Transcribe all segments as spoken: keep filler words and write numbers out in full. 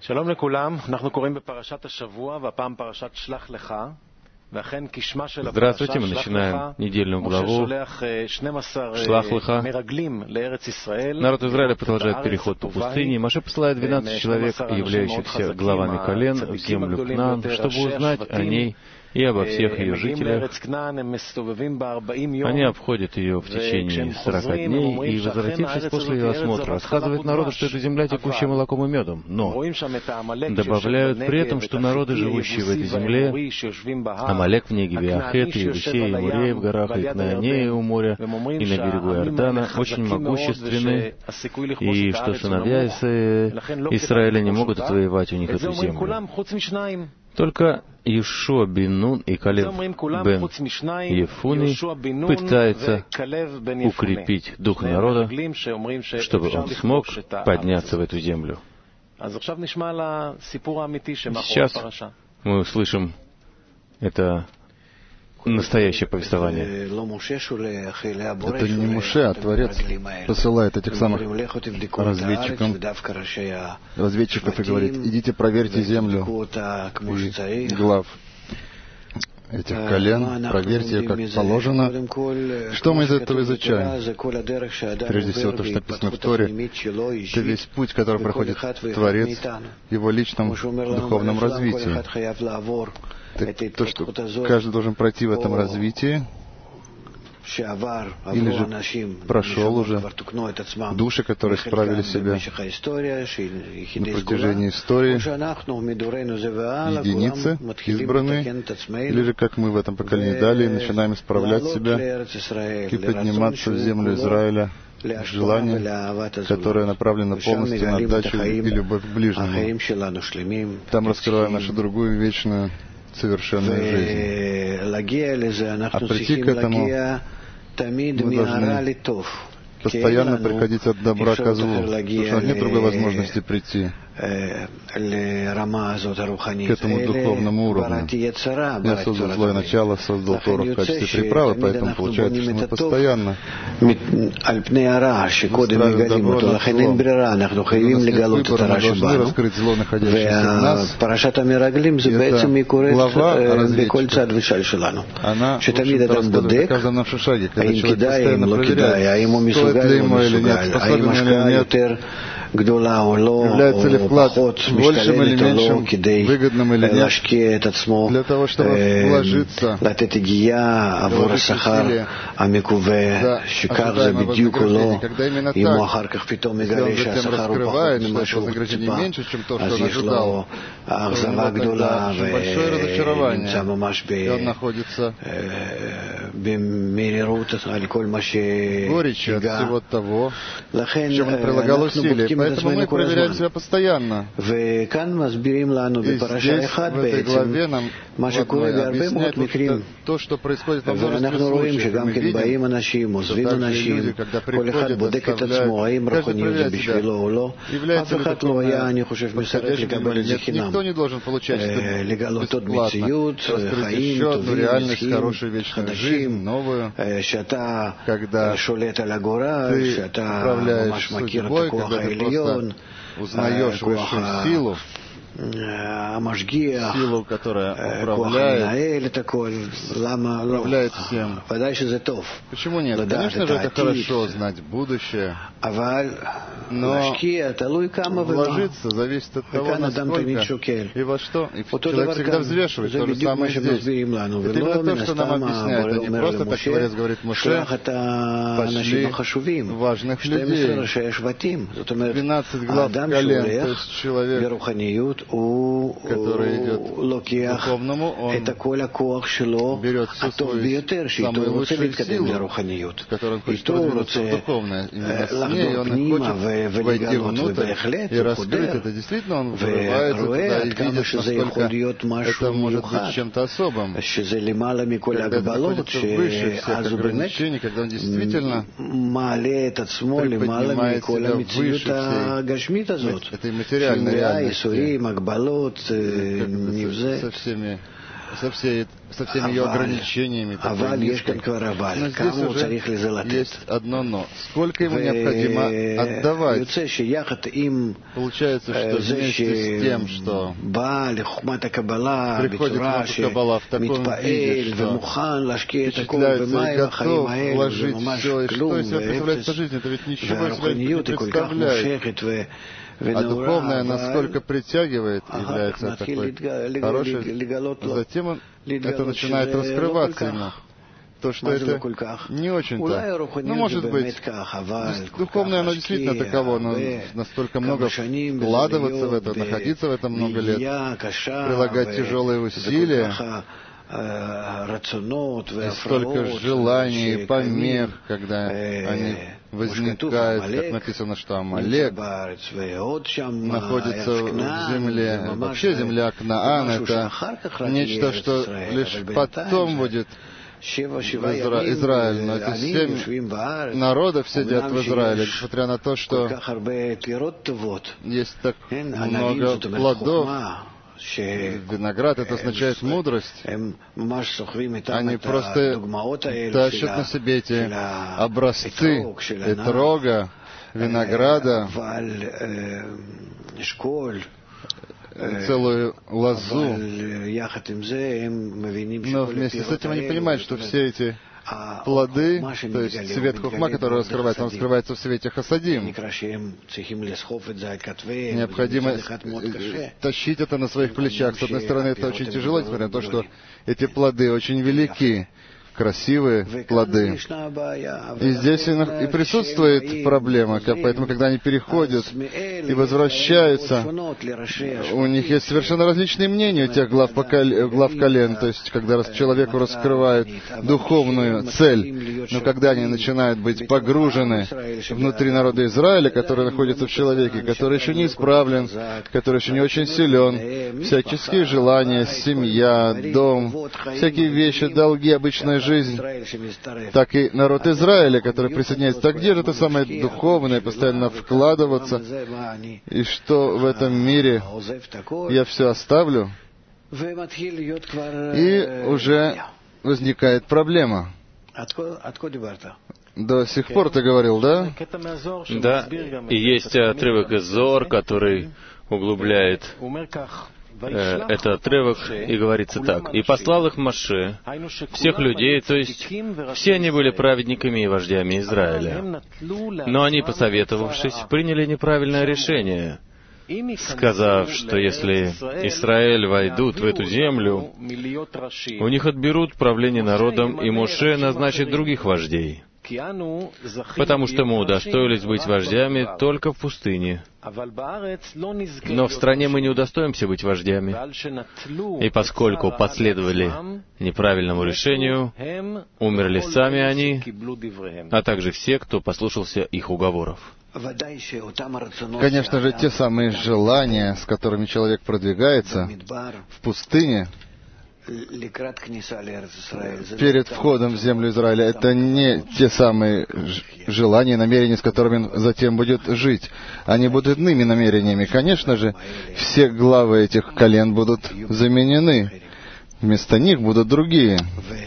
שלום לכולם, אנחנו קוראים בפרשת השבוע, והפעם פרשת שלח לך, ואכן כשמה של הפרשה, שלח לך, משה שולח שנים עשר מרגלים לארץ ישראל. Народ Израиля продолжает переход по пустыне. Моше посылает двенадцать человек, являющихся главами колен, в землю Кнаан, чтобы узнать о ней и обо всех ее жителях. Они обходят ее в течение сорока дней, и, возвратившись после ее осмотра, рассказывают народу, что это земля, текущая молоком и медом. Но добавляют при этом, что народы, живущие в этой земле, Амалек в Негеве, Ахет, Иевусей, Емурей в горах, и Кнаанеи у моря, и на берегу Иордана, очень могущественны, и что сыновья Израиля не могут отвоевать у них эту землю. Только Иешуа бен Нун и Калев бен Ефуни пытаются укрепить дух народа, чтобы он смог подняться в эту землю. Сейчас мы услышим это настоящее повествование. Это не Моше, а Творец посылает этих самых разведчиков, разведчиков и говорит: идите проверьте землю и глав этих колен, проверьте ее как положено. Что мы из этого изучаем? Прежде всего, то, что написано в Торе, это весь путь, который проходит Творец в его личном духовном развитии. Это то, что каждый должен пройти в этом развитии, или же прошел уже души, которые справили себя на протяжении истории, единицы, избранные, или же, как мы в этом поколении далее, начинаем исправлять себя и подниматься в землю Израиля, желание, которое направлено полностью на отдачу и любовь к ближнему. Там раскрываем нашу другую вечную совершенную жизнь. А прийти к этому мы должны постоянно приходить от добра к злу, потому что нет другой возможности прийти к этому духовному уровню. Я создал злое начало, создал Тору в качестве приправы, поэтому получается, что мы постоянно устраиваем добро над злом. Мы должны раскрыть зло, находящееся в нас. И это глава разведчиков. Она, в общем-то, рассказывает о каждом нашем шаге, когда человек постоянно проверяет, стоит ли ему или нет, способен ли или нет, является ли вклад большим или меньшим, выгодным или нет, для того, чтобы вложиться, вложить усилия за ожидаемое вознаграждение, когда именно так, если он затем раскрывает, что это вознаграждение меньше, чем то, что он ожидал, то у него тогда очень большое разочарование, и он находится в горечи от всего того, к чему он прилагал усилия. Поэтому мы проверяем себя постоянно. И здесь, в этой главе, нам объясняет то, что происходит во множестве случаев. Мы видим, что также люди, когда приходят, оставляют, каждый проверяет себя, является ли такое подходящим или нет. Никто не должен получать это бесплатно. Раскрыть еще одну реальность, хорошую вечную жизнь, новую, когда ты управляешь судьбой, когда ты просто узнаешь высшую силу, силу, которая управляет, управляет всем. Почему нет? Конечно же, это хорошо знать будущее, но вложиться зависит от того, насколько и во что. И человек всегда взвешивает. То же самое здесь. Это именно то, что нам объясняет. Это не просто так Творец говорит: Моше, пошли важных людей, двенадцать глав колен, то есть человек, который идет к духовному, он берет всю свою самую лучшую силу, с которой он хочет продвинуться в духовное. Именно с ней он хочет войти внутрь и раскрыть это. Действительно, он врывается туда и видит, насколько это может быть чем-то особым. Когда это находится выше всех ограничений, когда он действительно приподнимает себя выше всей этой материальной реальности. Со всеми со, всей, со всеми ее ограничениями. Но здесь уже есть одно «но». Сколько ему необходимо отдавать? Получается, что вместе с тем, что приходит к Хохмат Каббала в таком виде, что впечатляется и готов вложить все, и что из себя представляет по жизни, это ведь ничего из себя не представляет. А духовное насколько притягивает, является такой хороший, затем он, это начинает раскрываться ему. То, что это не очень-то. Ну, может быть, духовное оно действительно таково, но настолько много вкладываться в это, находиться в этом много лет, прилагать тяжелые усилия, и столько желаний и помех, когда они возникают, как написано, что Амалек находится в земле, вообще земля Кнаан, это нечто, что лишь потом будет Изра... Израиль, но это семь народов сидят в Израиле, несмотря на то, что есть так много плодов. Виноград — это означает мудрость. Они просто тащат на себе эти образцы этрога, винограда, целую лозу. Но вместе с этим они понимают, что все эти плоды, то есть свет хохма, который раскрывается, он раскрывается в свете хасадим. Необходимо тащить это на своих плечах. С одной стороны, это очень тяжело, несмотря на то, что эти плоды очень велики, красивые плоды. И здесь и присутствует проблема, поэтому, когда они переходят и возвращаются, у них есть совершенно различные мнения у тех глав, покол... глав колен, то есть, когда человеку раскрывают духовную цель, но когда они начинают быть погружены внутри народа Израиля, который находится в человеке, который еще не исправлен, который еще не очень силен, всяческие желания, семья, дом, всякие вещи, долги, обычная жизнь, жизнь, так и народ Израиля, который присоединяется. Так где же это самое духовное, постоянно вкладываться, и что в этом мире я все оставлю? И уже возникает проблема. До сих пор ты говорил, да? Да, и есть отрывок из Зоар, который углубляет Э, это отрывок, и говорится так. «И послал их Моше, всех людей, то есть все они были праведниками и вождями Израиля. Но они, посоветовавшись, приняли неправильное решение, сказав, что если Израиль войдут в эту землю, у них отберут правление народом, и Моше назначит других вождей, потому что мы удостоились быть вождями только в пустыне. Но в стране мы не удостоимся быть вождями. И поскольку последовали неправильному решению, умерли сами они, а также все, кто послушался их уговоров». Конечно же, те самые желания, с которыми человек продвигается в пустыне, перед входом в землю Израиля, это не те самые желания, намерения, с которыми он затем будет жить. Они будут иными намерениями. Конечно же, все главы этих колен будут заменены. Вместо них будут другие.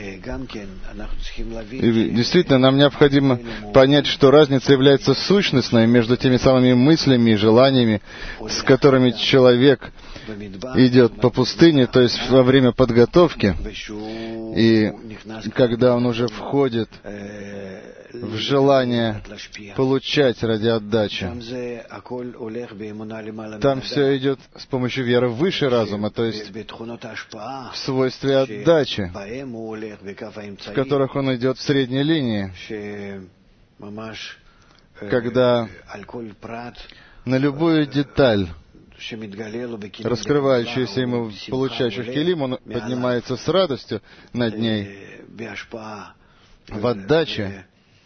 И действительно, нам необходимо понять, что разница является сущностной между теми самыми мыслями и желаниями, с которыми человек идет по пустыне, то есть во время подготовки, и когда он уже входит в желание получать ради отдачи. Там все идет с помощью веры выше разума, то есть в свойстве отдачи, в которых он идет в средней линии, когда на любую деталь, раскрывающуюся ему в получающих келим, он поднимается с радостью над ней, в отдаче,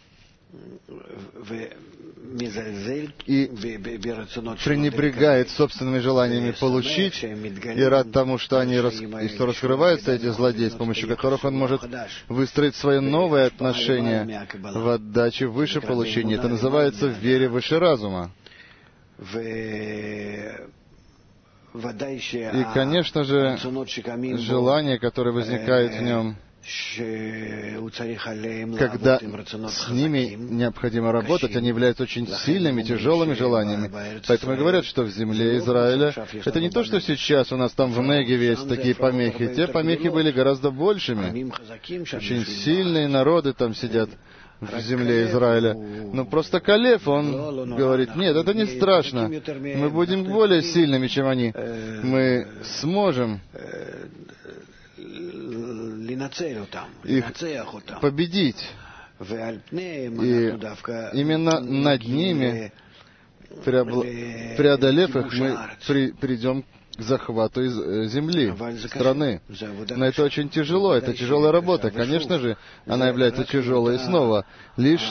и пренебрегает собственными желаниями получить, и рад тому, что они рас... и что раскрываются эти злодеи, с помощью которых он может выстроить свое новое отношение в отдаче выше получения. Это называется в вере выше разума. И, конечно же, желания, которые возникают в нем, когда с ними необходимо работать, они являются очень сильными, тяжелыми желаниями. Поэтому и говорят, что в земле Израиля это не то, что сейчас у нас там в Негеве есть такие помехи. Те помехи были гораздо большими. Очень сильные народы там сидят в земле Израиля. Но просто Калев, он говорит, нет, это не страшно. Мы будем более сильными, чем они. Мы сможем их победить. И именно над ними, преодолев их, мы при, придем к захвату из земли, страны. Но это очень тяжело, это тяжелая работа. Конечно же, она является тяжелой снова. Лишь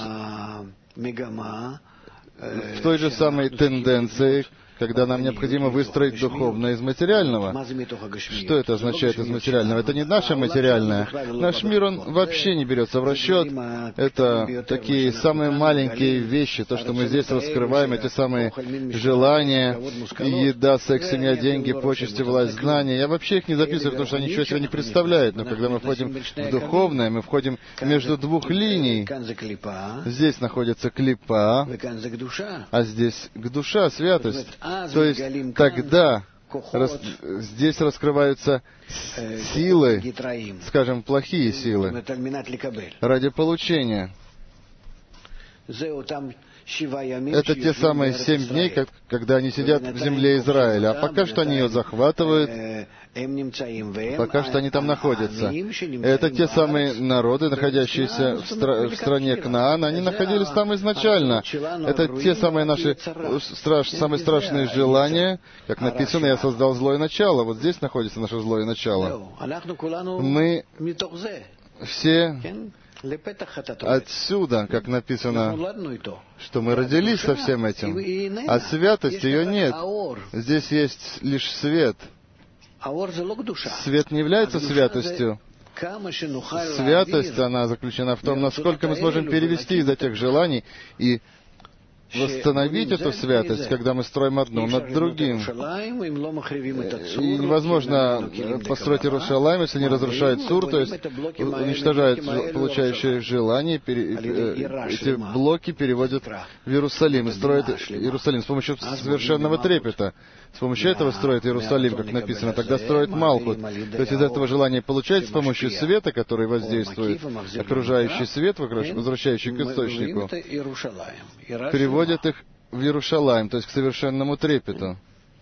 в той же самой тенденции, когда нам необходимо выстроить духовное из материального. Что это означает из материального? Это не наше материальное. Наш мир, он вообще не берется в расчет. Это такие самые маленькие вещи, то, что мы здесь раскрываем, эти самые желания, еда, секс, семья, деньги, почести, власть, знания. Я вообще их не записываю, потому что они ничего себе не представляют. Но когда мы входим в духовное, мы входим между двух линий. Здесь находится клипа, а здесь к душа, святость. То есть тогда рас, здесь раскрываются силы, скажем, плохие силы, ради получения. Это те самые семь дней, как, когда они сидят в земле Израиля. А пока что они ее захватывают, пока что они там находятся. Это те самые народы, находящиеся в, стра- в стране Кнаана. Они находились там изначально. Это те самые наши страш- самые страшные желания. Как написано, я создал злое начало. Вот здесь находится наше злое начало. Мы все отсюда, как написано, что мы родились со всем этим, а святости ее нет. Здесь есть лишь свет. Свет не является святостью. Святость, она заключена в том, насколько мы сможем перевести из этих желаний и восстановить эту святость, когда мы строим одно над другим. И невозможно построить Иерусалим, если не разрушают Сур, то есть уничтожают получающие желания, эти блоки переводят в Иерусалим и строят Иерусалим с помощью совершенного трепета. С помощью этого строит Иерусалим, как написано, тогда строит Малхут. То есть из этого желания получать с помощью света, который воздействует, окружающий свет, возвращающий к источнику, переводят их в Иерушалаим, то есть к совершенному трепету.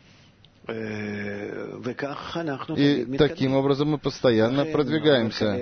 И таким образом мы постоянно продвигаемся.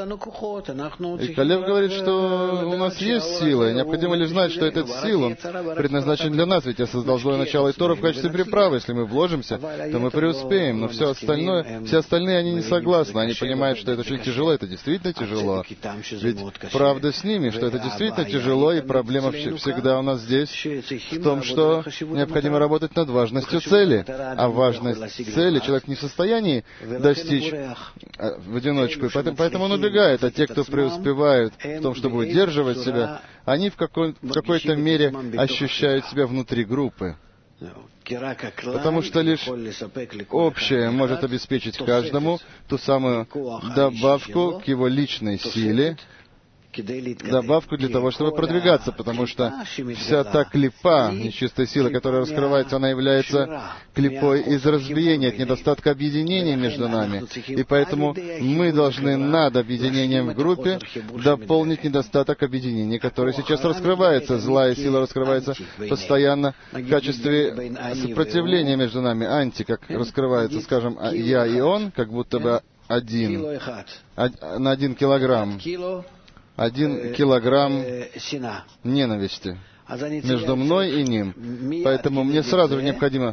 И Калев говорит, что у нас есть сила, и необходимо лишь знать, что этот сила, он предназначен для нас, ведь я создал злое начало и Тору в качестве приправы. Если мы вложимся, то мы преуспеем, но все остальное, все остальные, они не согласны, они понимают, что это очень тяжело, это действительно тяжело. Ведь правда с ними, что это действительно тяжело, и проблема всегда у нас здесь в том, что необходимо работать над важностью цели. А важность цели человек не в состоянии достичь в одиночку, и поэтому, поэтому он убегает. А те, кто преуспевают в том, чтобы удерживать себя, они в, какой, в какой-то мере ощущают себя внутри группы. Потому что лишь общее может обеспечить каждому ту самую добавку к его личной силе, добавку для того, чтобы продвигаться, потому что вся та клипа нечистой силы, которая раскрывается, она является клипой из разбиения, от недостатка объединения между нами. И поэтому мы должны над объединением в группе дополнить недостаток объединения, который сейчас раскрывается. Злая сила раскрывается постоянно в качестве сопротивления между нами, анти, как раскрывается, скажем, я и он, как будто бы один, на один килограмм. Один килограмм ненависти между мной и ним. Поэтому мне сразу же необходимо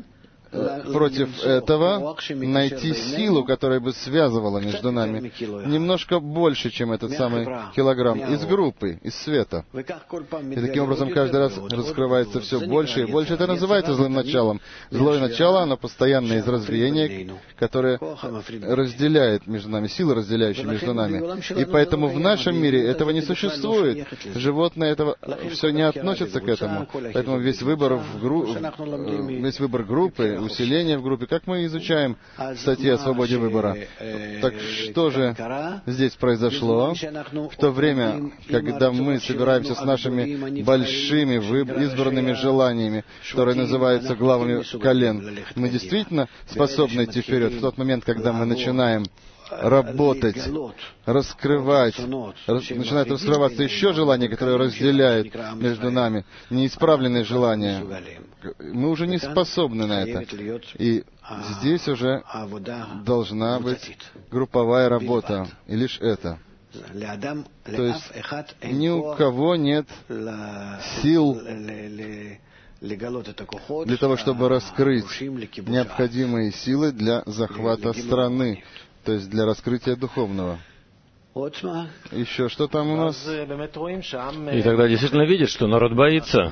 против этого найти силу, которая бы связывала между нами немножко больше, чем этот самый килограмм, из группы, из света. И таким образом каждый раз раскрывается все больше и больше. Это называется злым началом. Злое начало, оно постоянно из разбиения, которое разделяет между нами, силы, разделяющие между нами. И поэтому в нашем мире этого не существует. Животные этого все не относятся к этому. Поэтому весь выбор, в гру... весь выбор группы, усиление в группе, как мы изучаем статьи о свободе выбора. Так что же здесь произошло? В то время, когда мы собираемся с нашими большими избранными желаниями, которые называются главами колен, мы действительно способны идти вперед. В тот момент, когда мы начинаем работать, раскрывать, рас, начинают раскрываться еще желания, которые разделяют между нами, неисправленные желания. Мы уже не способны на это. И здесь уже должна быть групповая работа. И лишь это. То есть ни у кого нет сил для того, чтобы раскрыть необходимые силы для захвата страны, то есть для раскрытия духовного. Еще что там у нас? И тогда действительно видят, что народ боится.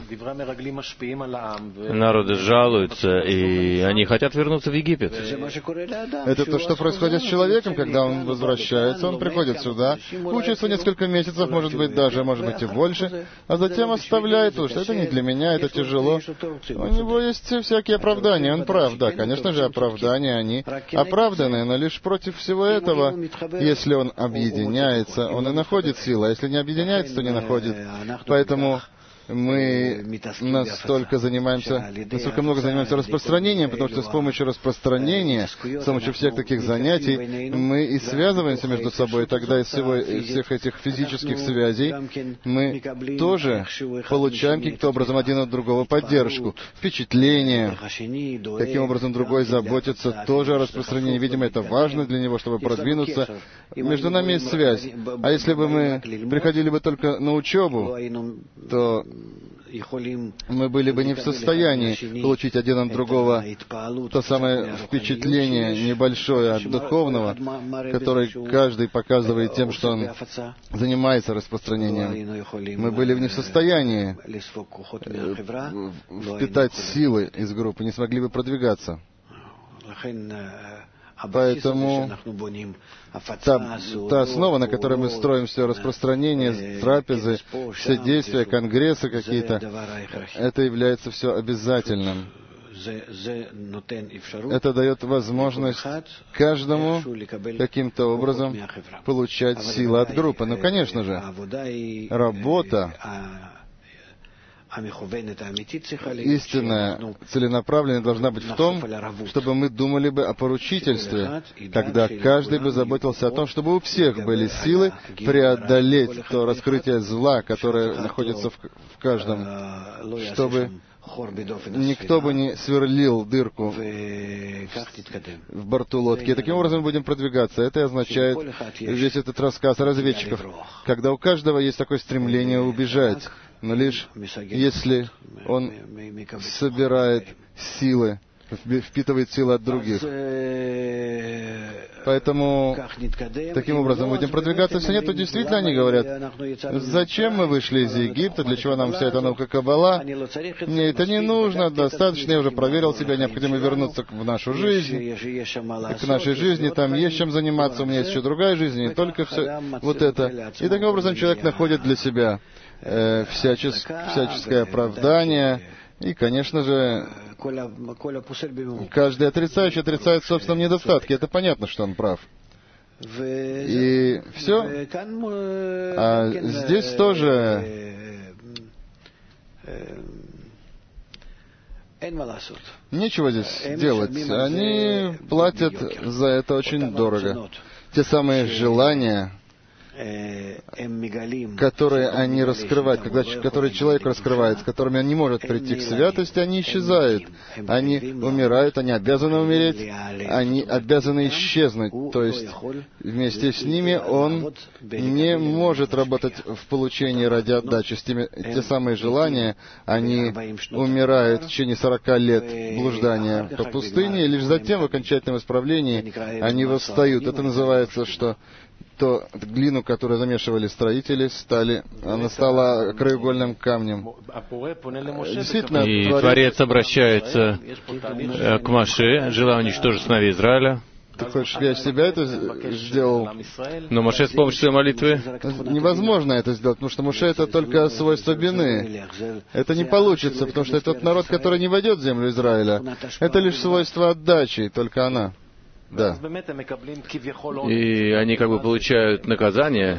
Народы жалуются, и они хотят вернуться в Египет. Это то, что происходит с человеком, когда он возвращается, он приходит сюда, учится несколько месяцев, может быть, даже, может быть, и больше, а затем оставляет, потому что это не для меня, это тяжело. У него есть всякие оправдания, он прав, да, конечно же, оправдания, они оправданные, но лишь против всего этого, если он объединяется, он и находит силу, а если не объединяется, то не находит. Поэтому мы настолько занимаемся, настолько много занимаемся распространением, потому что с помощью распространения, с помощью всех таких занятий, мы и связываемся между собой. И тогда из, всего, из всех этих физических связей мы тоже получаем каким-то образом один от другого поддержку, впечатление. Таким образом, другой заботится тоже о распространении. Видимо, это важно для него, чтобы продвинуться. Между нами есть связь. А если бы мы приходили бы только на учебу, то мы были бы не в состоянии получить один от другого то самое впечатление небольшое от духовного, которое каждый показывает тем, что он занимается распространением. Мы были бы не в состоянии впитать силы из группы, не смогли бы продвигаться. Поэтому та, та основа, на которой мы строим все распространение, трапезы, все действия, конгрессы какие-то, это является все обязательным. Это дает возможность каждому каким-то образом получать силы от группы. Ну, конечно же, работа, истинная, целенаправленная должна быть в том, чтобы мы думали бы о поручительстве, когда каждый бы заботился о том, чтобы у всех были силы преодолеть то раскрытие зла, которое находится в, в каждом, чтобы никто бы не сверлил дырку в борту лодки. И таким образом мы будем продвигаться. Это означает весь этот рассказ о разведчиках, когда у каждого есть такое стремление убежать, но лишь если он собирает силы, впитывает силы от других. Поэтому таким образом будем продвигаться. Если нет, то действительно они говорят, зачем мы вышли из Египта, для чего нам вся эта наука Каббала? Мне это не нужно, достаточно, я уже проверил себя, необходимо вернуться в нашу жизнь, к нашей жизни, там есть чем заниматься, у меня есть еще другая жизнь, не только все вот это. И таким образом человек находит для себя э, всячес, всяческое оправдание. И, конечно же, каждый отрицающий отрицает в собственном недостатке. Это понятно, что он прав. И все. А здесь тоже нечего здесь делать. Они платят за это очень дорого. Те самые желания, которые они раскрывают, когда, которые человек раскрывает, с которыми он не может прийти к святости, они исчезают. Они умирают, они обязаны умереть, они обязаны исчезнуть. То есть вместе с ними он не может работать в получении ради отдачи. С теми, те самые желания, они умирают в течение сорока лет блуждания по пустыне, и лишь затем в окончательном исправлении они восстают. Это называется, что то глину, которую замешивали строители, стали, она стала краеугольным камнем. Действительно, и Творец обращается к Моше, желая уничтожить сыновей Израиля. Ты хочешь, чтобы я себя это сделал? Но Моше с помощью своей молитвы... Невозможно это сделать, потому что Моше — это только свойство бины. Это не получится, потому что это тот народ, который не войдет в землю Израиля. Это лишь свойство отдачи, только она. Да. И они как бы получают наказание,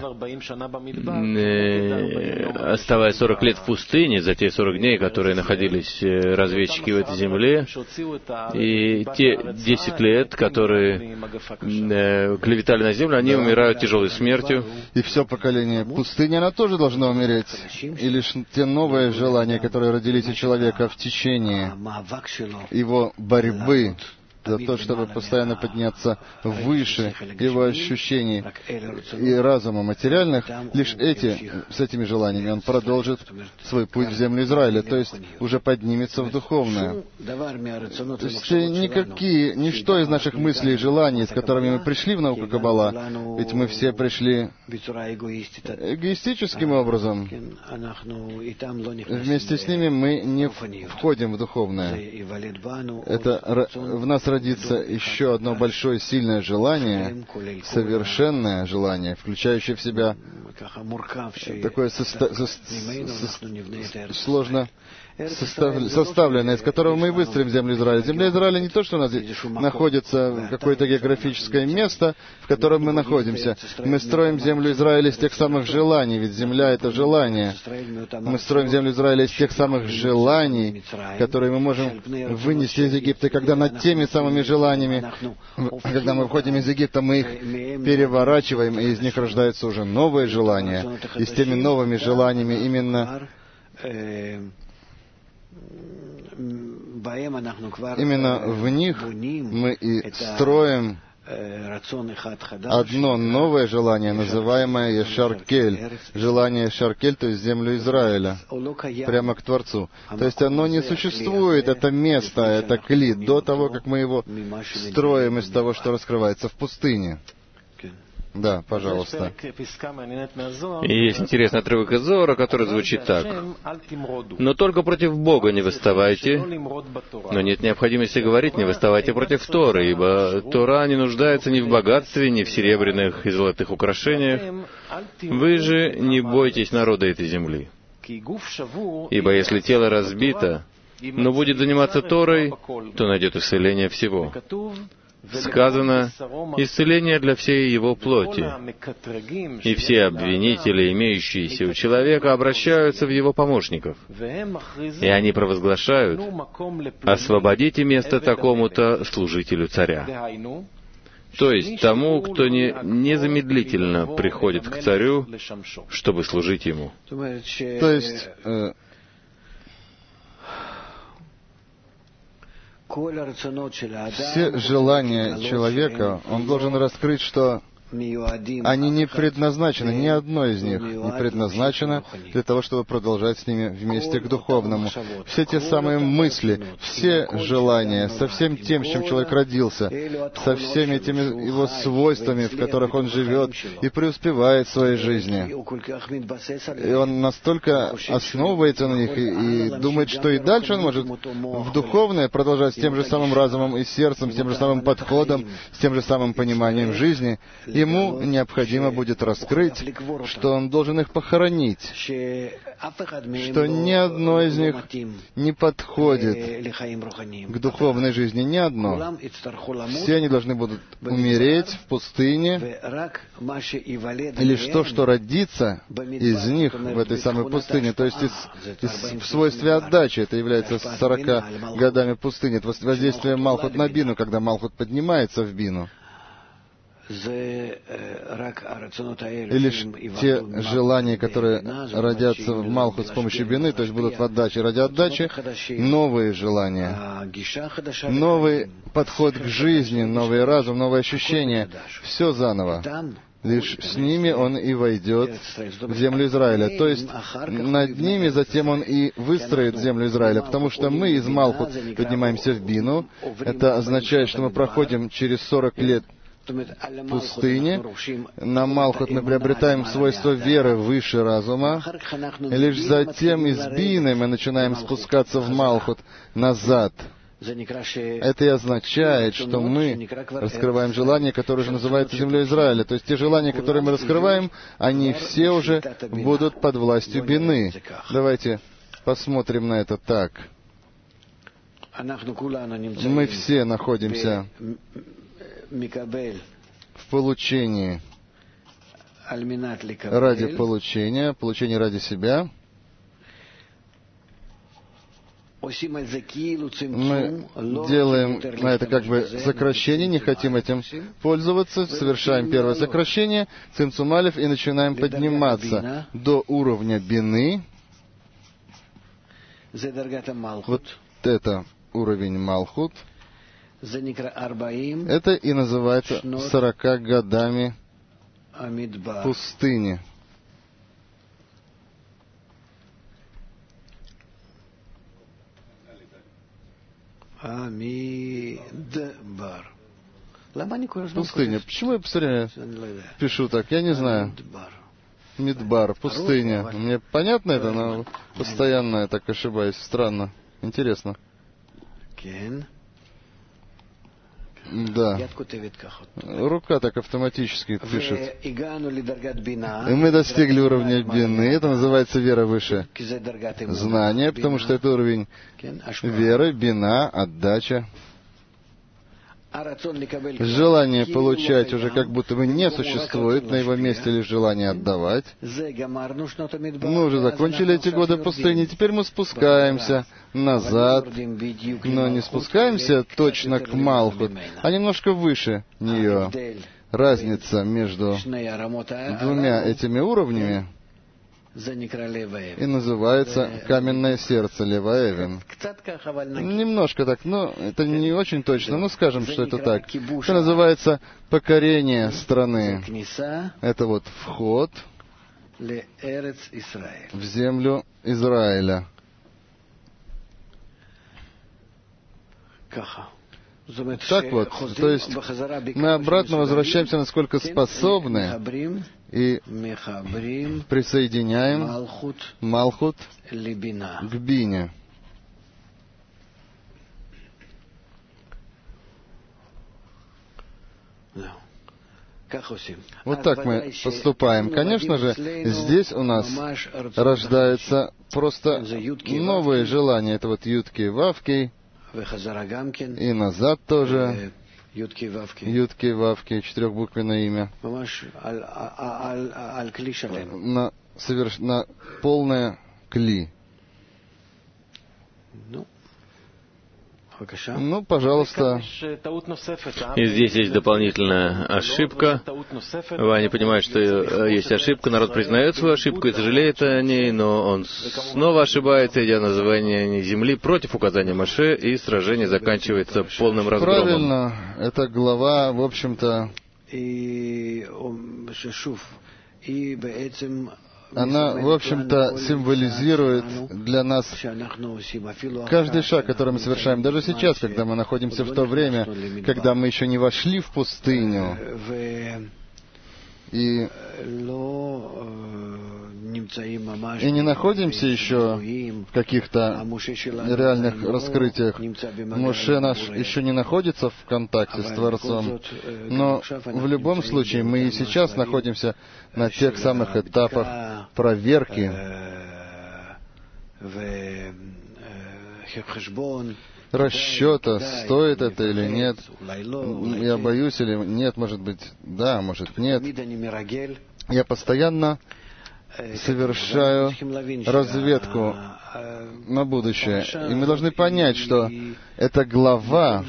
оставаясь сорок лет в пустыне, за те сорок дней, которые находились разведчики в этой земле, и те десять лет, которые клеветали на землю, они умирают тяжелой смертью. И все поколение пустыни, она тоже должна умереть. И лишь те новые желания, которые родились у человека в течение его борьбы за то, чтобы постоянно подняться выше его ощущений и разума материальных, лишь эти, с этими желаниями он продолжит свой путь в землю Израиля, то есть уже поднимется в духовное. То есть никакие, ничто из наших мыслей и желаний, с которыми мы пришли в науку Каббала, ведь мы все пришли эгоистическим образом. Вместе с ними мы не входим в духовное. Это в нас родится еще одно большое сильное желание, совершенное желание, включающее в себя такое состо... со... со... сложно состав... составленное, из которого мы выстроим землю Израиля. Земля Израиля не то, что у нас находится какое-то географическое место, в котором мы находимся. Мы строим землю Израиля из тех самых желаний, ведь земля — это желание. Мы строим землю Израиля из тех самых желаний, которые мы можем вынести из Египта. И когда над теми самыми желаниями, когда мы выходим из Египта, мы их переворачиваем, и из них рождаются уже новые желания. И с теми новыми желаниями именно Именно в них мы и строим одно новое желание, называемое Ешар-Кель, желание Ешар-Кель, то есть землю Израиля, прямо к Творцу. То есть оно не существует, это место, это кли, до того, как мы его строим из того, что раскрывается в пустыне. Да, пожалуйста. И есть интересный отрывок из Зоара, который звучит так. «Но только против Бога не восставайте, но нет необходимости говорить, не восставайте против Торы, ибо Тора не нуждается ни в богатстве, ни в серебряных и золотых украшениях. Вы же не бойтесь народа этой земли. Ибо если тело разбито, но будет заниматься Торой, то найдет исцеление всего». Сказано, исцеление для всей его плоти, и все обвинители, имеющиеся у человека, обращаются в его помощников, и они провозглашают: «Освободите место такому-то служителю царя». То есть тому, кто не, незамедлительно приходит к царю, чтобы служить ему. То есть... Э... Все желания человека, он должен раскрыть, что они не предназначены, ни одно из них не предназначено для того, чтобы продолжать с ними вместе к духовному. Все те самые мысли, все желания, со всем тем, с чем человек родился, со всеми этими его свойствами, в которых он живет и преуспевает в своей жизни. И он настолько основывается на них и, и думает, что и дальше он может в духовное продолжать с тем же самым разумом и сердцем, с тем же самым подходом, с тем же самым пониманием жизни. Ему необходимо будет раскрыть, что он должен их похоронить, что ни одно из них не подходит к духовной жизни, ни одно. Все они должны будут умереть в пустыне, и лишь то, что родится из них в этой самой пустыне, то есть из, из, в свойстве отдачи, это является сорока годами пустыни, это воздействие Малхут на бину, когда Малхут поднимается в бину. И лишь те желания, которые родятся в Малхут с помощью бины, то есть будут в отдаче, ради отдачи, новые желания, новый подход к жизни, новый разум, новые ощущения, все заново. Лишь с ними он и войдет в землю Израиля. То есть над ними затем он и выстроит землю Израиля, потому что мы из Малхут поднимаемся в бину. Это означает, что мы проходим через сорок лет пустыне. На Малхут мы приобретаем свойство веры выше разума. И лишь затем из бины мы начинаем спускаться в Малхут назад, Это и означает, что мы раскрываем желания, которые же называются землей Израиля. То есть те желания, которые мы раскрываем, они все уже будут под властью бины. Давайте посмотрим на это так. Мы все находимся в получении ради получения, получения ради себя. Мы делаем на это как бы сокращение, не хотим этим пользоваться, совершаем первое сокращение, цимцум алеф, и начинаем подниматься до уровня бины. Вот это уровень Малхут. Это и называется сорока годами пустыни. Пустыня. Почему я все время пишу так? Я не знаю. Мидбар, пустыня. Мне понятно это, но постоянно я так ошибаюсь. Странно. Интересно. Да. Рука так автоматически пишет. И мы достигли уровня бины. Это называется вера выше знания, потому что это уровень веры, бина, отдача. Желание получать уже как будто бы не существует, на его месте лишь желание отдавать. Мы уже закончили эти годы пустыни, теперь мы спускаемся назад, но не спускаемся точно к Малхут, а немножко выше нее. Разница между двумя этими уровнями и называется каменное сердце, Леваэвен. Немножко так, но это не очень точно, но скажем, что это так. Это называется покорение страны. Это вот вход в землю Израиля. Так вот, то есть мы обратно возвращаемся, насколько способны, и присоединяем Малхут к бине. Вот так мы поступаем. Конечно же, здесь у нас рождаются просто новые желания. Это вот ютки, вавки, и назад тоже. Ютки, вавки, четырехбуквенное имя. На, соверш... на полное кли. Ну, пожалуйста. И здесь есть дополнительная ошибка. Ваня понимает, что есть ошибка, народ признает свою ошибку и сожалеет о ней, но он снова ошибается, идя на завоевание земли против указания Моше, и сражение заканчивается полным разгромом. Правильно. Эта глава, в общем-то, она, в общем-то, символизирует для нас каждый шаг, который мы совершаем, даже сейчас, когда мы находимся в то время, когда мы еще не вошли в пустыню, и, и не находимся еще в каких-то реальных раскрытиях. Моше наш еще не находится в контакте с Творцом, но в любом случае мы и сейчас находимся на тех самых этапах проверки, расчета, стоит это или нет. Я боюсь или нет, может быть, да, может, нет. Я постоянно совершаю разведку на будущее. И мы должны понять, что эта глава,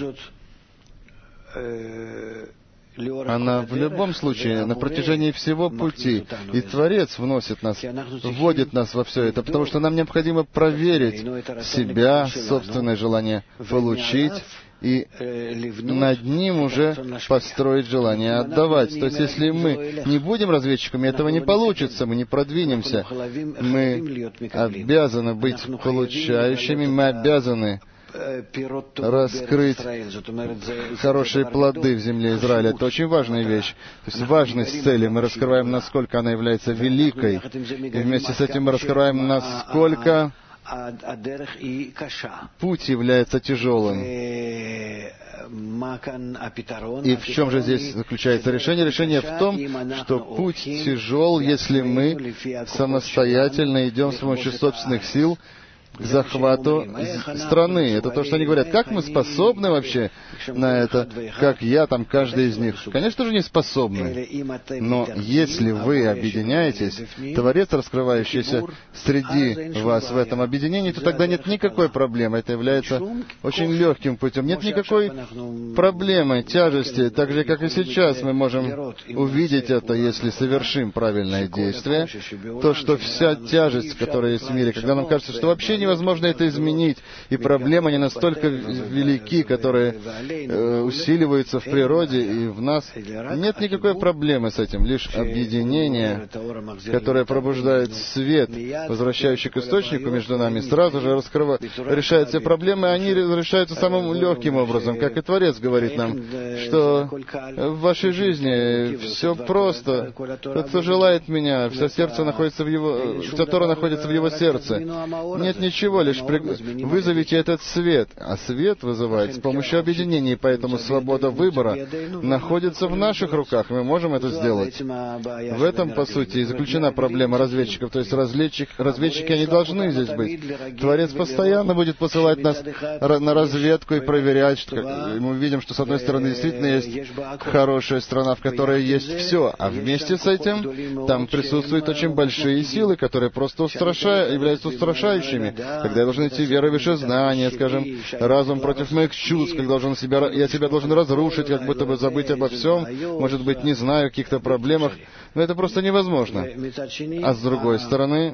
она в любом случае на протяжении всего пути. И Творец вносит нас, вводит нас во все это, потому что нам необходимо проверить себя, собственное желание получить, и над ним уже построить желание отдавать. То есть, если мы не будем разведчиками, этого не получится, мы не продвинемся. Мы обязаны быть получающими, мы обязаны раскрыть хорошие плоды в земле Израиля. Это очень важная вещь. То есть важность цели. Мы раскрываем, насколько она является великой. И вместе с этим мы раскрываем, насколько путь является тяжелым. И в чем же здесь заключается решение? Решение в том, что путь тяжел, если мы самостоятельно идем с помощью собственных сил к захвату страны. Это то, что они говорят. Как мы способны вообще на это? Как я, там, каждый из них? Конечно же, не способны. Но если вы объединяетесь, Творец, раскрывающийся среди вас в этом объединении, то тогда нет никакой проблемы. Это является очень легким путем. Нет никакой проблемы, тяжести. Так же, как и сейчас, мы можем увидеть это, если совершим правильное действие. То, что вся тяжесть, которая есть в мире, когда нам кажется, что вообще невозможно это изменить, и проблемы не настолько велики, которые э, усиливаются в природе и в нас. Нет никакой проблемы с этим, лишь объединение, которое пробуждает свет, возвращающий к источнику между нами, сразу же раскрывает, решает все проблемы, и они решаются самым легким образом, как и Творец говорит нам, что в вашей жизни все просто. Тот, кто желает меня, все сердце находится в его, вся Тора находится в его сердце. Нет ничего, лишь при... вызовите этот свет. А свет вызывает с помощью объединения, поэтому свобода выбора находится в наших руках. Мы можем это сделать. В этом, по сути, и заключена проблема разведчиков. То есть разведчик... разведчики, они должны здесь быть. Творец постоянно будет посылать нас на разведку и проверять. Что... И мы видим, что, с одной стороны, действительно есть хорошая страна, в которой есть все. А вместе с этим там присутствуют очень большие силы, которые просто устрашают, являются устрашающими. Когда я должен идти верой выше знания, скажем, разум против моих чувств, когда должен себя, я себя должен разрушить, как будто бы забыть обо всем, может быть, не знаю, о каких-то проблемах, но это просто невозможно. А с другой стороны,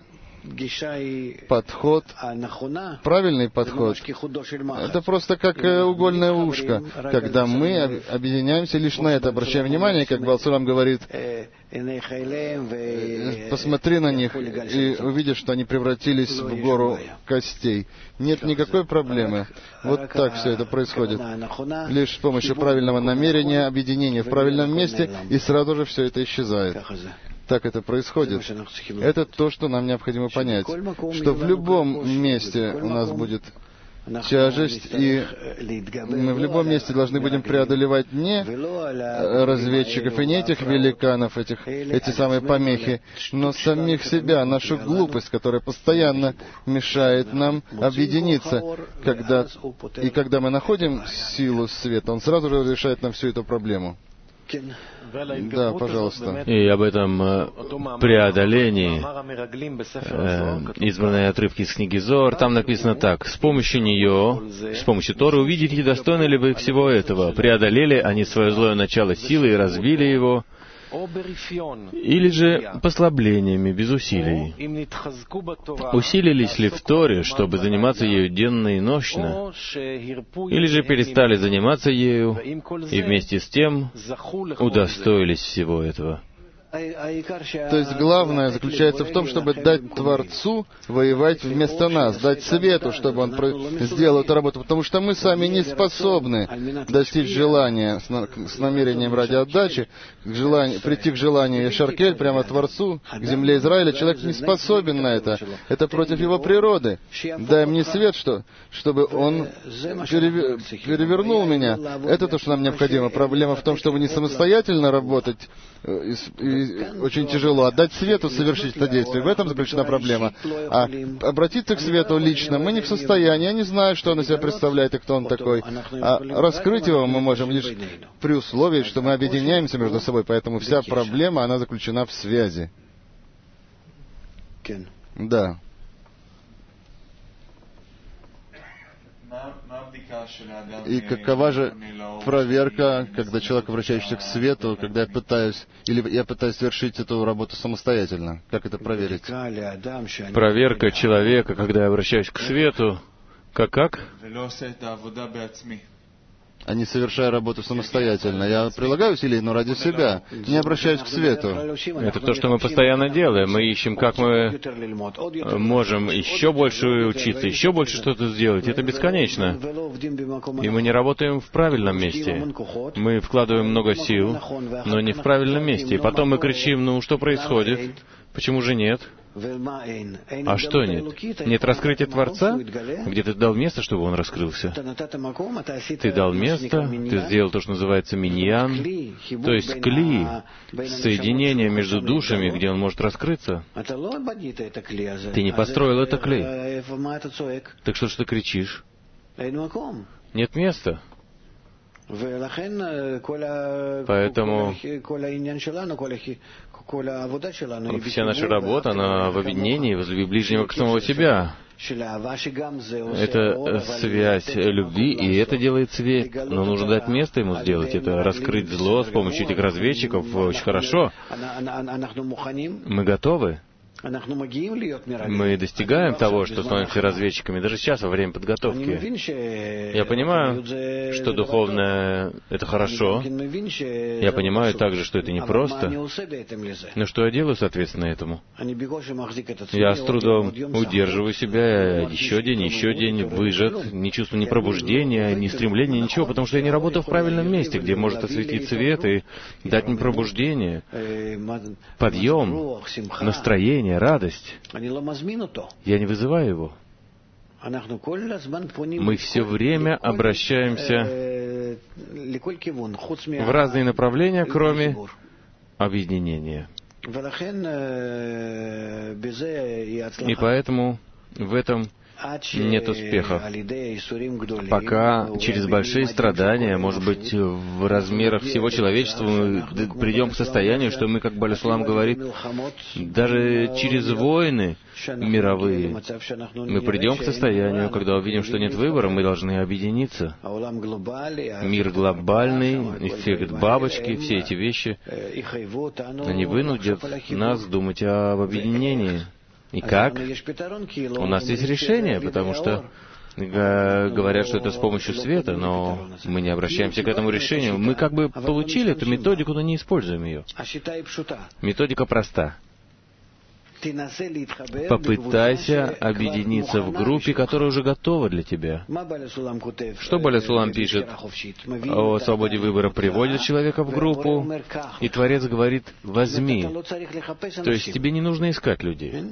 подход, правильный подход, это просто как угольное ушко. Когда мы объединяемся, лишь на это обращаем внимание, как Баал Сулам говорит, посмотри на них и увидишь, что они превратились в гору костей. Нет никакой проблемы. Вот так все это происходит. Лишь с помощью правильного намерения, объединения в правильном месте, и сразу же все это исчезает. Так это происходит. Это то, что нам необходимо понять, что в любом месте у нас будет тяжесть, и мы в любом месте должны будем преодолевать не разведчиков и не этих великанов, этих, эти самые помехи, но самих себя, нашу глупость, которая постоянно мешает нам объединиться. Когда, и когда мы находим силу света, он сразу же решает нам всю эту проблему. Да, пожалуйста. И об этом э, преодолении э, избранные отрывки из книги Зоар, там написано так: «С помощью нее, с помощью Торы, увидите, достойны ли вы всего этого. Преодолели они свое злое начало силы и разбили его, или же послаблениями, без усилий. Усилились ли в Торе, чтобы заниматься ею денно и нощно, или же перестали заниматься ею и вместе с тем удостоились всего этого». То есть главное заключается в том, чтобы дать Творцу воевать вместо нас, дать Свету, чтобы Он сделал эту работу, потому что мы сами не способны достичь желания с намерением ради отдачи, к желанию, прийти к желанию Яшаркель, прямо Творцу, к земле Израиля. Человек не способен на это. Это против его природы. Дай мне свет, что, чтобы Он перевер, перевернул меня. Это то, что нам необходимо. Проблема в том, чтобы не самостоятельно работать, и, и очень тяжело отдать свету, совершить это действие. В этом заключена проблема. А обратиться к свету лично мы не в состоянии. Я не знаю, что он из себя представляет и кто он такой. А раскрыть его мы можем лишь при условии, что мы объединяемся между собой. Поэтому вся проблема, она заключена в связи. Да. И какова же проверка, когда человек обращающийся к свету, когда я пытаюсь, или я пытаюсь совершить эту работу самостоятельно? Как это проверить? Проверка человека, когда я обращаюсь к свету, как-как? А не совершая работу самостоятельно. Я прилагаю усилия, но ради себя. Не обращаюсь к свету. Это то, что мы постоянно делаем. Мы ищем, как мы можем еще больше учиться, еще больше что-то сделать. Это бесконечно. И мы не работаем в правильном месте. Мы вкладываем много сил, но не в правильном месте. И потом мы кричим: ну, что происходит? Почему же нет? А что нет? Нет раскрытия Творца? Где ты дал место, чтобы он раскрылся? Ты дал место, ты сделал то, что называется миньян, то есть кли, соединение между душами, где он может раскрыться. Ты не построил это кли. Так что ж ты кричишь? Нет места. Поэтому вся наша работа, она в объединении, возлюби ближнего к самого себя. Это связь любви, и это делает свет. Но нужно дать место ему сделать это, раскрыть зло с помощью этих разведчиков. Очень хорошо. Мы готовы. Мы достигаем того, что становимся разведчиками, даже сейчас, во время подготовки. Я понимаю, что духовное — это хорошо. Я понимаю также, что это непросто. Но что я делаю, соответственно, этому? Я с трудом удерживаю себя еще день, еще день, выжат, не чувствую ни пробуждения, ни стремления, ничего, потому что я не работаю в правильном месте, где может осветить свет и дать мне пробуждение, подъем, настроение, радость. Я не вызываю его. Мы все время обращаемся в разные направления, кроме объединения. И поэтому в этом нет успеха. Пока через большие страдания, может быть, в размерах всего человечества, мы придем к состоянию, что мы, как Баля Сулам говорит, даже через войны мировые, мы придем к состоянию, когда увидим, что нет выбора, мы должны объединиться. Мир глобальный, эффект бабочки, все эти вещи, они вынудят нас думать об объединении. И как? У нас есть решение, потому что говорят, что это с помощью света, но мы не обращаемся к этому решению. Мы как бы получили эту методику, но не используем ее. Методика проста. Попытайся объединиться в группе, которая уже готова для тебя. Что Баля Сулам пишет о свободе выбора? Приводит человека в группу, и Творец говорит: возьми. То есть тебе не нужно искать людей.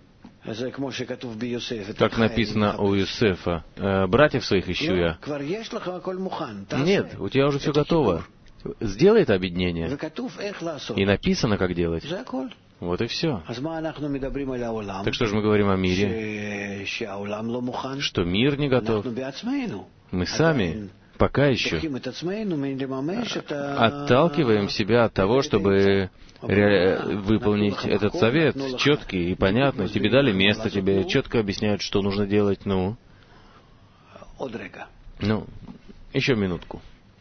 Как написано у Иосифа: «Братьев своих ищу я». Нет, у тебя уже все готово. Сделай это объединение. И написано, как делать. Вот и все. Так что же мы говорим о мире? Что мир не готов. Мы сами пока еще отталкиваем себя от того, чтобы выполнить этот совет четкий и понятный. Тебе дали место, тебе четко объясняют, что нужно делать. Ну, ну, еще минутку.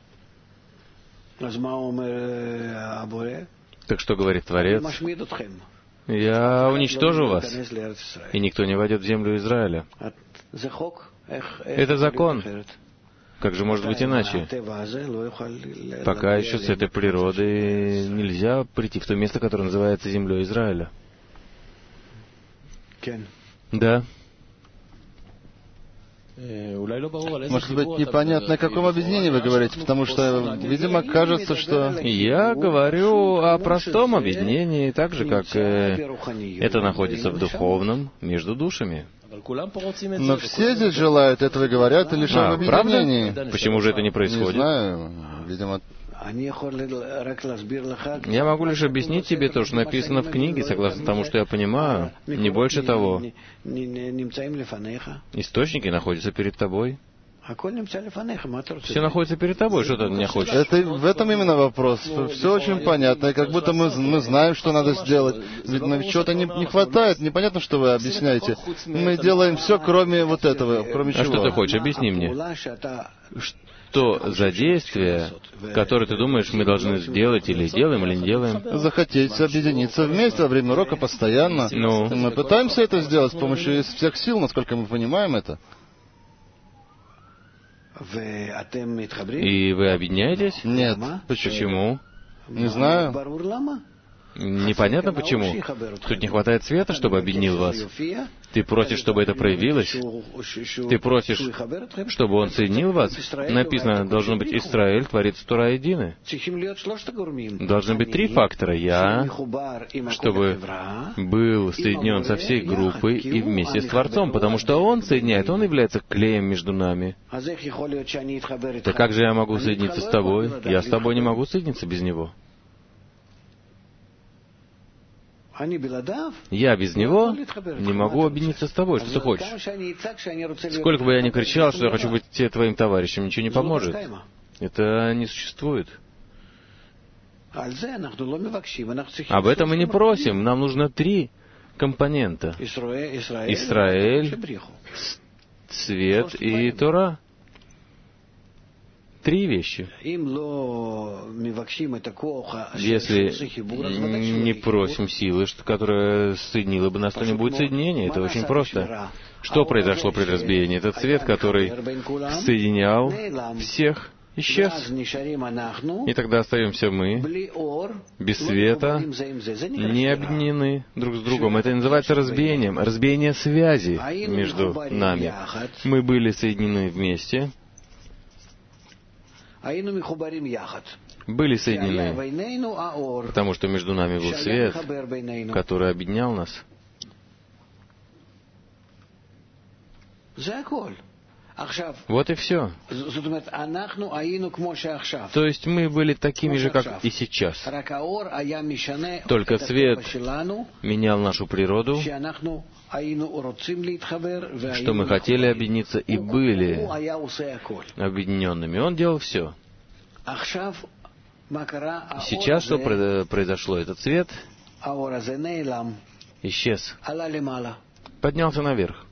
Так что говорит Творец? Я уничтожу вас, и никто не войдет в землю Израиля. Это закон. Как же может быть иначе? Пока еще с этой природы нельзя прийти в то место, которое называется землей Израиля. Да. Может быть, непонятно, о каком объединении вы говорите, потому что, видимо, кажется, что... Я говорю о простом объединении, так же, как э, это находится в духовном, между душами. Но все здесь желают этого и говорят лишь а, об объединении. Правда? Почему же это не происходит? Не знаю, видимо... Я могу лишь объяснить тебе то, что написано в книге, согласно тому, что я понимаю. Не больше того. Источники находятся перед тобой. Все находится перед тобой, что ты от меня хочешь? Это, в этом именно вопрос. Все очень понятно, и как будто мы, мы знаем, что надо сделать. Ведь нам чего-то не, не хватает, непонятно, что вы объясняете. Мы делаем все, кроме вот этого, кроме чего. А что ты хочешь? Объясни мне. Что за действие, которое ты думаешь, мы должны сделать, или делаем, или не делаем? Захотеть объединиться вместе во время урока постоянно. Ну? Мы пытаемся это сделать с помощью всех сил, насколько мы понимаем это. И вы объединяетесь? Нет. Почему? Не знаю. Непонятно почему. Тут не хватает света, чтобы объединил вас. Ты просишь, чтобы это проявилось? Ты просишь, чтобы он соединил вас? Написано, должно быть Исраэль, творец Тора едины. Должны быть три фактора. Я, чтобы был соединен со всей группой и вместе с Творцом, потому что Он соединяет, Он является клеем между нами. Так как же я могу соединиться с тобой? Я с тобой не могу соединиться без Него. Я без него не могу объединиться с тобой. Что ты хочешь? Сколько бы я ни кричал, что я хочу быть твоим товарищем, ничего не поможет. Это не существует. Об этом мы не просим. Нам нужно три компонента. Исраэль, свет и Тора. Три вещи. Если не просим силы, которая соединила бы нас, то не будет соединения. Это очень просто. Что произошло при разбиении? Этот свет, который соединял всех, исчез. И тогда остаемся мы, без света, не объединены друг с другом. Это называется разбиением. Разбиение связи между нами. Мы были соединены вместе, были соединены, потому что между нами был свет, который объединял нас. Вот и все. То есть мы были такими же, как и сейчас. Только свет менял нашу природу, что мы хотели объединиться и были объединенными. Он делал все. Сейчас что произошло? Этот свет исчез. Поднялся наверх.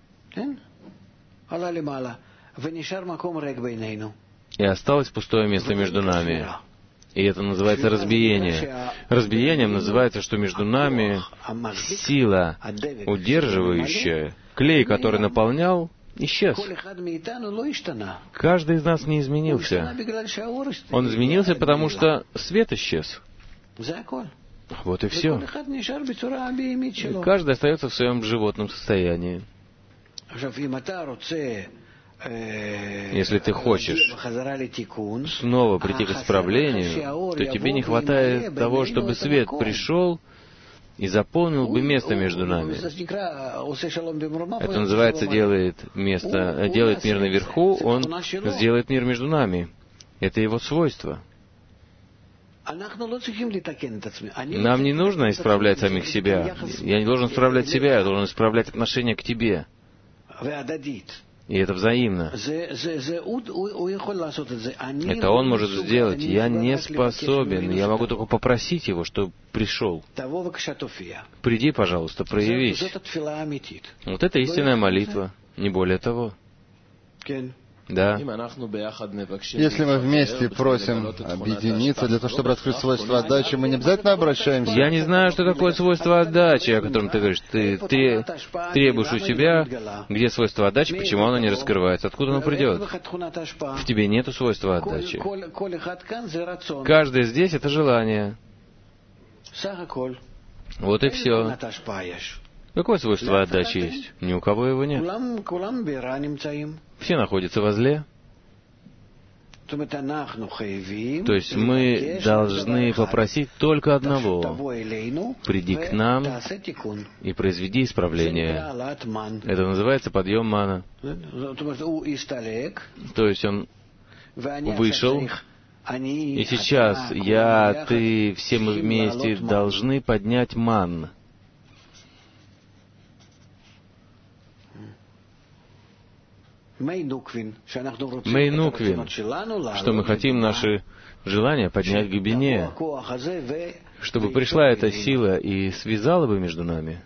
И осталось пустое место между нами. И это называется разбиение. Разбиением называется, что между нами сила, удерживающая, клей, который наполнял, исчез. Каждый из нас не изменился. Он изменился, потому что свет исчез. Вот и все. Каждый остается в своем животном состоянии. Если ты хочешь снова прийти к исправлению, то тебе не хватает того, чтобы свет пришел и заполнил бы место между нами. Это называется делает место, делает мир наверху, он сделает мир между нами. Это его свойство. Нам не нужно исправлять самих себя. Я не должен исправлять себя, я должен исправлять отношение к тебе. И это взаимно. Это он может сделать. Я не способен. Я могу только попросить его, чтобы пришел. Приди, пожалуйста, проявись. Вот это истинная молитва, не более того. Да. Если мы вместе просим объединиться для того, чтобы раскрыть свойства отдачи, мы не обязательно обращаемся. Я не знаю, что такое свойство отдачи, о котором ты говоришь. Ты, ты требуешь у себя, где свойство отдачи, почему оно не раскрывается, откуда оно придет. В тебе нету свойства отдачи. Каждый здесь — это желание. Вот и все. Какое свойство отдачи есть? Ни у кого его нет. Все находятся во зле. То есть мы должны попросить только одного. Приди к нам и произведи исправление. Это называется подъем мана. То есть он вышел, и сейчас я, ты, все мы вместе должны поднять ман. Мейнуквин, что мы хотим наши желания поднять к глубине, чтобы пришла эта сила и связала бы между нами.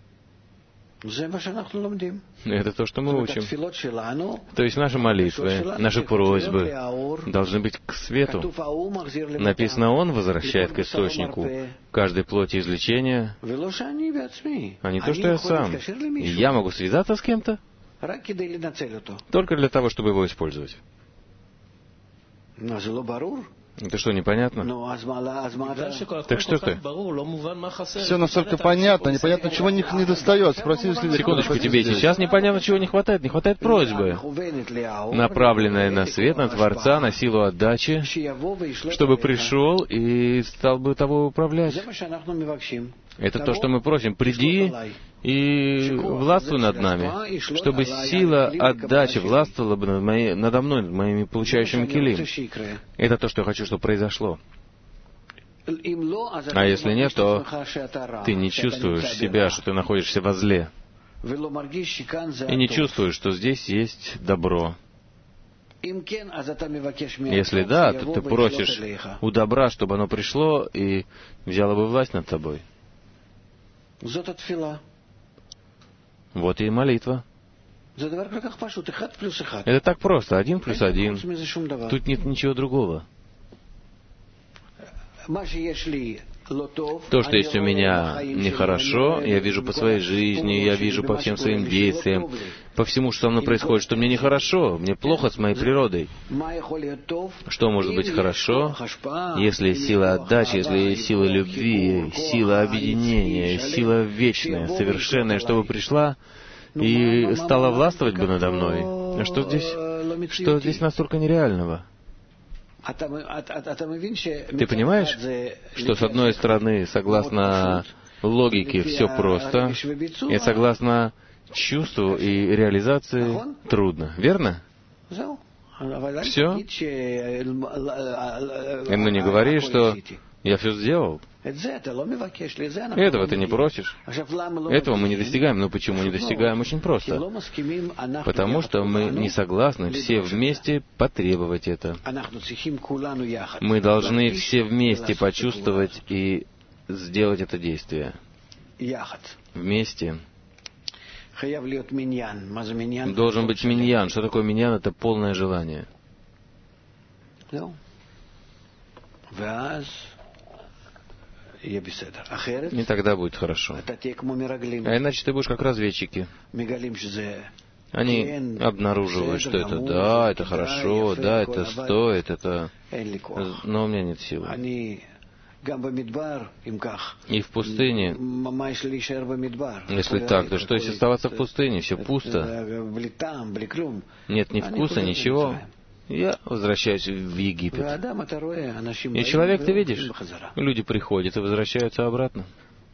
Это то, что мы учим. То есть наши молитвы, наши просьбы должны быть к свету. Написано, Он возвращает к источнику каждой плоти излечения, а не то, что я сам. И я могу связаться с кем-то только для того, чтобы его использовать. Это что, непонятно? Так что ты? Все настолько понятно, непонятно, чего не недостает. Спроси, если... Секундочку, тебе сейчас непонятно, чего не хватает. Не хватает просьбы, направленная на свет, на Творца, на силу отдачи, чтобы пришел и стал бы тобой управлять. Это то, что мы просим. Приди и властвуй над нами, чтобы сила отдачи властвовала бы над моей, надо мной, над моими получающими килим. Это то, что я хочу, чтобы произошло. А если нет, то ты не чувствуешь себя, что ты находишься во зле. И не чувствуешь, что здесь есть добро. Если да, то ты просишь у добра, чтобы оно пришло и взяло бы власть над тобой. Вот и молитва. Это так просто. Один плюс один. Тут нет ничего другого. То, что есть у меня нехорошо, я вижу по своей жизни, я вижу по всем своим действиям, по всему, что со мной происходит, что мне нехорошо, мне плохо с моей природой. Что может быть хорошо, если есть сила отдачи, если есть сила любви, сила объединения, сила вечная, совершенная, чтобы пришла и стала властвовать бы надо мной? А что здесь, что здесь настолько нереального? Ты понимаешь, что с одной стороны, согласно логике, все просто, и согласно чувству и реализации трудно, верно? Все? Ну не говори, что я все сделал. Этого ты не просишь. Этого мы не достигаем. Но почему не достигаем? Очень просто. Потому что мы не согласны все вместе потребовать это. Мы должны все вместе почувствовать и сделать это действие. Вместе. Должен быть миньян. Что такое миньян? Это полное желание. И тогда будет хорошо. А иначе ты будешь как разведчики. Они обнаруживают, что это да, это хорошо, да, это стоит, это... Но у меня нет силы. И в пустыне, если так, то что если оставаться в пустыне? Все пусто. Нет ни вкуса, ничего. Я возвращаюсь в Египет. И человек, ты видишь, люди приходят и возвращаются обратно.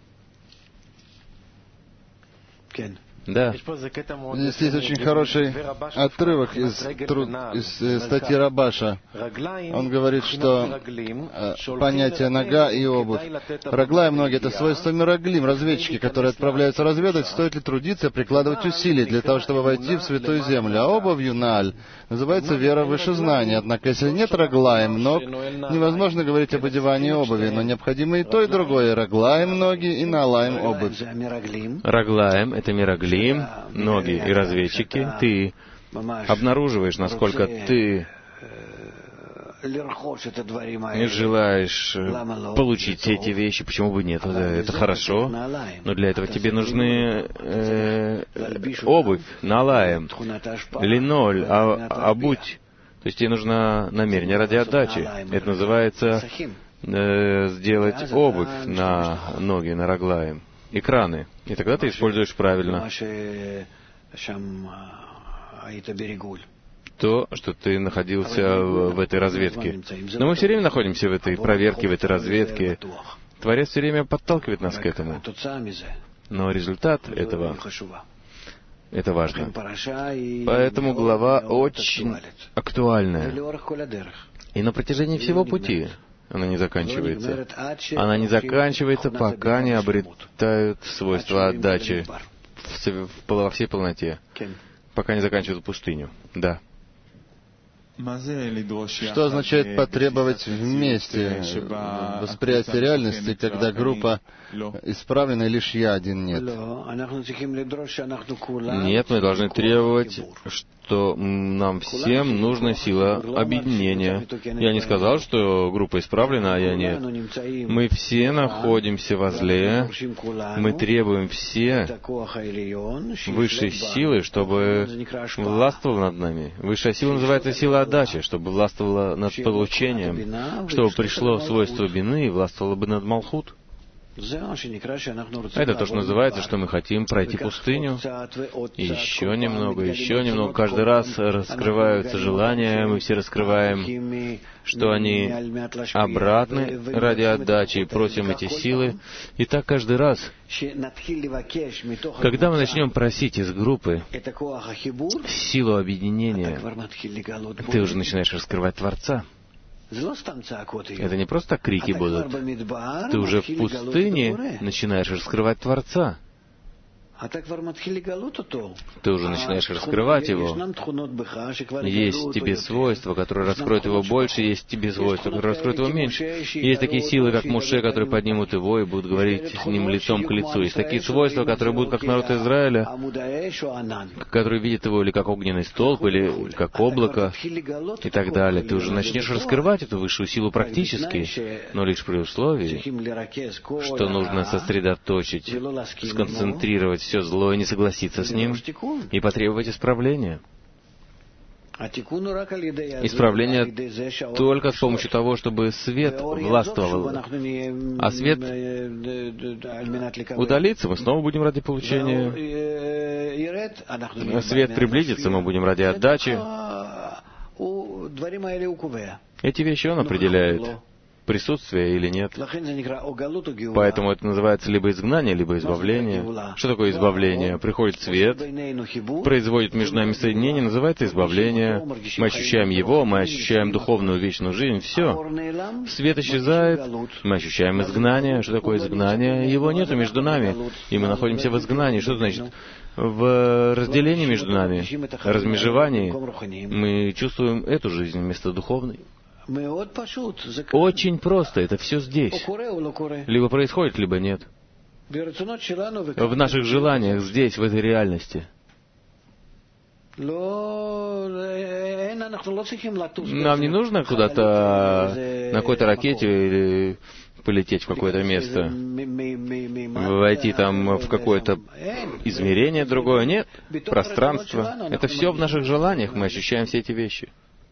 Да. Здесь есть очень хороший отрывок из, труд, из статьи Рабаша. Он говорит, что понятие нога и обувь. Раглаем ноги — это свойство мираглим, разведчики, которые отправляются разведать, стоит ли трудиться, прикладывать усилий для того, чтобы войти в святую землю. А обувью нааль называется вера выше знания. Однако, если нет раглаем ног, невозможно говорить об одевании обуви, но необходимо и то, и другое. Раглаем ноги и наалаем обувь. Раглаем — это мираглим. Ноги и разведчики, ты обнаруживаешь, насколько ты желаешь получить все эти вещи. Почему бы нет? Это хорошо. Но для этого тебе нужны э, обувь, налаем, линоль, а, обуть. То есть тебе нужно намерение ради отдачи. Это называется э, сделать обувь на ноги, на раглаем. Экраны. И тогда ты используешь правильно то, что ты находился в, в этой разведке. Но мы все время находимся в этой проверке, в этой разведке. Творец все время подталкивает нас к этому. Но результат этого, это важно. Поэтому глава очень актуальная. И на протяжении всего пути она не заканчивается. Она не заканчивается, пока не обретают свойства отдачи во всей полноте. Пока не заканчивают пустыню. Да. Что означает потребовать вместе восприятие реальности, когда группа исправлена, и лишь я один нет? Нет, мы должны требовать, что нам всем нужна сила объединения. Я не сказал, что группа исправлена, а я нет. Мы все находимся во зле. Мы требуем все высшей силы, чтобы властвовала над нами. Высшая сила называется сила отдача, чтобы властвовала над получением, чтобы пришло свойство бины и властвовало бы над Малхут. Это то, что называется, что мы хотим пройти пустыню. И еще немного, еще немного. Каждый раз раскрываются желания, мы все раскрываем, что они обратны ради отдачи, и просим эти силы. И так каждый раз, когда мы начнем просить из группы силу объединения, ты уже начинаешь раскрывать Творца. Это не просто крики будут. Ты уже в пустыне начинаешь раскрывать Творца. Ты уже начинаешь раскрывать Его. Есть в тебе свойства, которые раскроют Его больше, есть в тебе свойства, которые раскроют Его меньше. Есть такие силы, как Моше, которые поднимут Его и будут говорить с Ним лицом к лицу. Есть такие свойства, которые будут как народ Израиля, которые видят Его или как огненный столб, или как облако, и так далее. Ты уже начнешь раскрывать эту высшую силу практически, но лишь при условии, что нужно сосредоточить, сконцентрировать все зло и не согласиться с ним, и потребовать исправления. Исправление только с помощью того, чтобы свет властвовал. А свет удалится, мы снова будем ради получения. Свет приблизится, мы будем ради отдачи. Эти вещи он определяет. Присутствие или нет. Поэтому это называется либо изгнание, либо избавление. Что такое избавление? Приходит свет, производит между нами соединение, называется избавление. Мы ощущаем его, мы ощущаем духовную вечную жизнь, все. Свет исчезает, мы ощущаем изгнание. Что такое изгнание? Его нету между нами, и мы находимся в изгнании. Что значит? В разделении между нами, размежевании, мы чувствуем эту жизнь вместо духовной. Очень просто, это все здесь. Либо происходит, либо нет. В наших желаниях, здесь, в этой реальности. Нам не нужно куда-то на какой-то ракете или полететь в какое-то место, войти там в какое-то измерение другое. Нет, пространство. Это все в наших желаниях, мы ощущаем все эти вещи.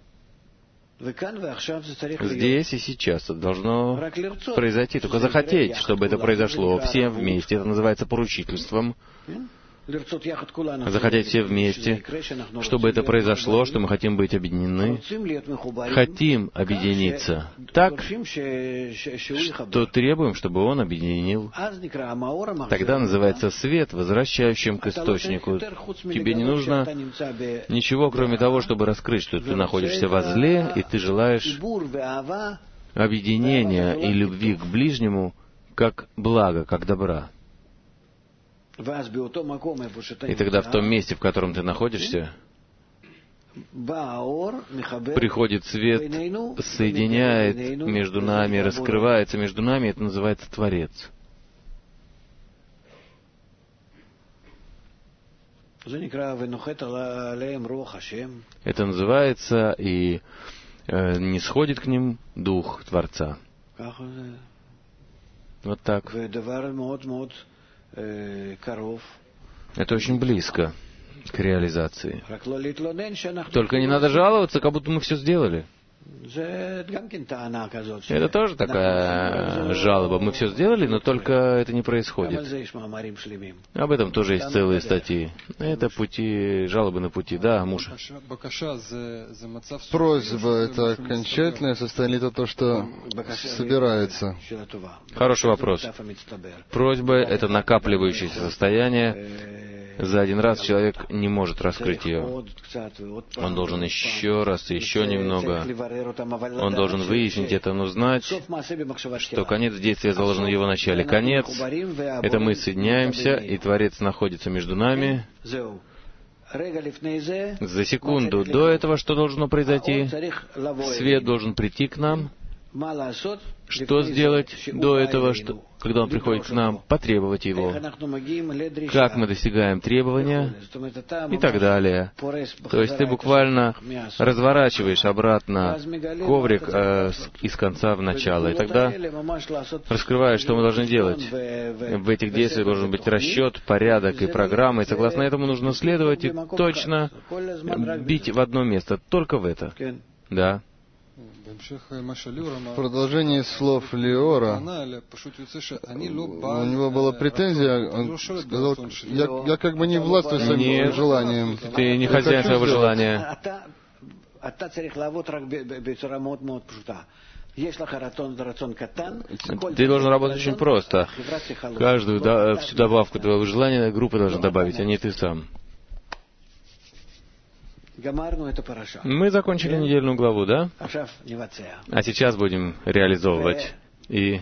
Здесь и сейчас это должно произойти. Только захотеть, чтобы это произошло всем вместе. Это называется поручительством. Захотеть все вместе, чтобы это произошло, что мы хотим быть объединены. Хотим объединиться так, что требуем, чтобы Он объединил. Тогда называется свет, возвращающим к источнику. Тебе не нужно ничего, кроме того, чтобы раскрыть, что ты находишься во зле, и ты желаешь объединения и любви к ближнему как блага, как добра. И тогда в том месте, в котором ты находишься, приходит свет, соединяет между нами, раскрывается между нами, это называется Творец. Это называется, и э, не сходит к ним Дух Творца. Вот так. Это очень близко к реализации. Только не надо жаловаться, как будто мы все сделали. Это тоже такая жалоба. Мы все сделали, но только это не происходит. Об этом тоже есть целые статьи. Это пути, жалобы на пути. Да, Муша. Просьба — это окончательное состояние, это то, что собирается? Хороший вопрос. Просьба — это накапливающееся состояние. За один раз человек не может раскрыть ее. Он должен еще раз, еще немного. Он должен выяснить это, но знать, что конец действия заложен в его начале. Конец — это мы соединяемся, и Творец находится между нами. За секунду до этого что должно произойти? Свет должен прийти к нам. Что сделать до этого, что, когда он приходит к нам, потребовать его? Как мы достигаем требования? И так далее. То есть ты буквально разворачиваешь обратно коврик э, с, из конца в начало. И тогда раскрываешь, что мы должны делать. В этих действиях должен быть расчет, порядок и программа. И согласно этому нужно следовать и точно бить в одно место. Только в это. Да. В продолжении слов Леора, у него была претензия, он сказал, я, я как бы не властвую своим желанием. Ты не хозяин своего желания. Ты должен работать очень просто. Каждую да, всю добавку твоего желания группа должна добавить, а не ты сам. Мы закончили недельную главу, да? А сейчас будем реализовывать. И...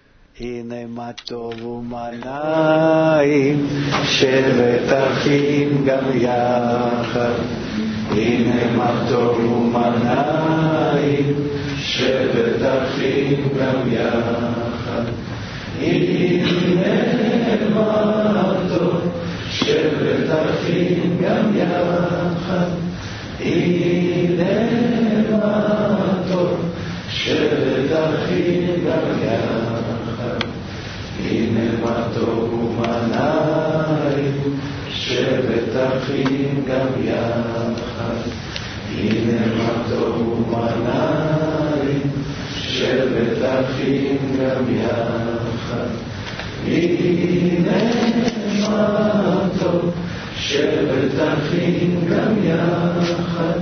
הנה מה טוב שבת אחים גם יחד הנה מה טוב ומנעים שבת אחים גם יחד הנה מה טוב ומנעים שבת אחים גם יחד הנה מה טוב שבת אחים גם יחד,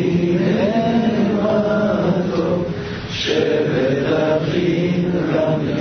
הנה מה טוב, שבת אחים גם יחד.